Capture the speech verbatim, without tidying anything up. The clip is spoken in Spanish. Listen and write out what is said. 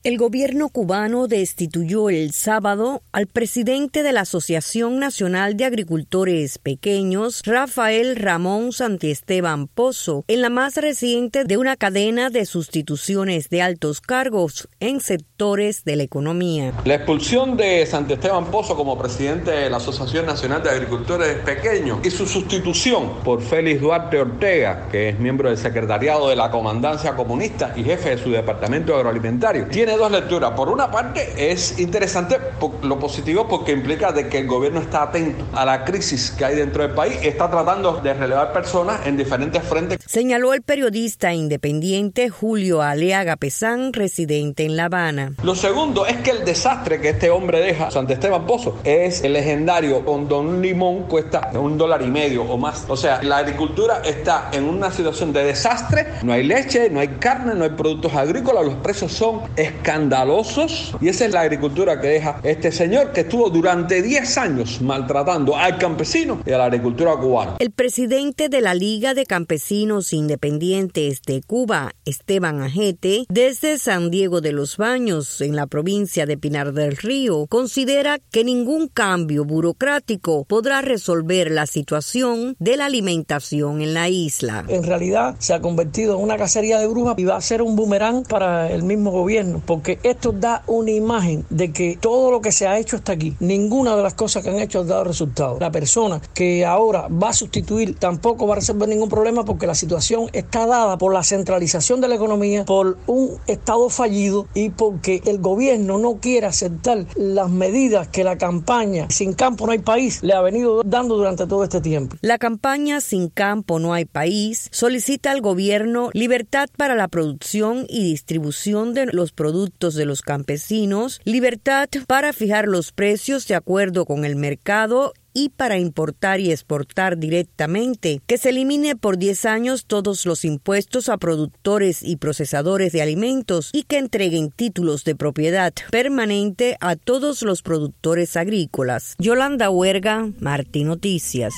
El gobierno cubano destituyó el sábado al presidente de la Asociación Nacional de Agricultores Pequeños, Rafael Ramón Santiesteban Pozo, en la más reciente de una cadena de sustituciones de altos cargos en sectores de la economía. La expulsión de Santiesteban Pozo como presidente de la Asociación Nacional de Agricultores Pequeños y su sustitución por Félix Duarte Ortega, que es miembro del secretariado de la Comandancia Comunista y jefe de su departamento agroalimentario, tiene dos lecturas. Por una parte, es interesante por lo positivo porque implica de que el gobierno está atento a la crisis que hay dentro del país y está tratando de relevar personas en diferentes frentes. Señaló el periodista independiente Julio Aliaga Pesán, residente en La Habana. Lo segundo es que el desastre que este hombre deja, Santiesteban Pozo, es el legendario: con don limón cuesta un dólar y medio o más. O sea, la agricultura está en una situación de desastre, no hay leche, no hay carne, no hay productos agrícolas, los precios son escandalosos y esa es la agricultura que deja este señor que estuvo durante diez años maltratando al campesino y a la agricultura cubana. El presidente de la Liga de Campesinos Independientes de Cuba, Esteban Ajete, desde San Diego de los Baños, en la provincia de Pinar del Río, considera que ningún cambio burocrático podrá resolver la situación de la alimentación en la isla. En realidad se ha convertido en una cacería de brujas y va a ser un boomerang para el mismo gobierno, porque esto da una imagen de que todo lo que se ha hecho hasta aquí, ninguna de las cosas que han hecho ha dado resultado. La persona que ahora va a sustituir tampoco va a resolver ningún problema porque la situación está dada por la centralización de la economía, por un Estado fallido y porque el gobierno no quiere aceptar las medidas que la campaña Sin Campo No Hay País le ha venido dando durante todo este tiempo. La campaña Sin Campo No Hay País solicita al gobierno libertad para la producción y distribución de los productos de los campesinos, libertad para fijar los precios de acuerdo con el mercado y para importar y exportar directamente, que se elimine por diez años todos los impuestos a productores y procesadores de alimentos y que entreguen títulos de propiedad permanente a todos los productores agrícolas. Yolanda Huerga, Martí Noticias.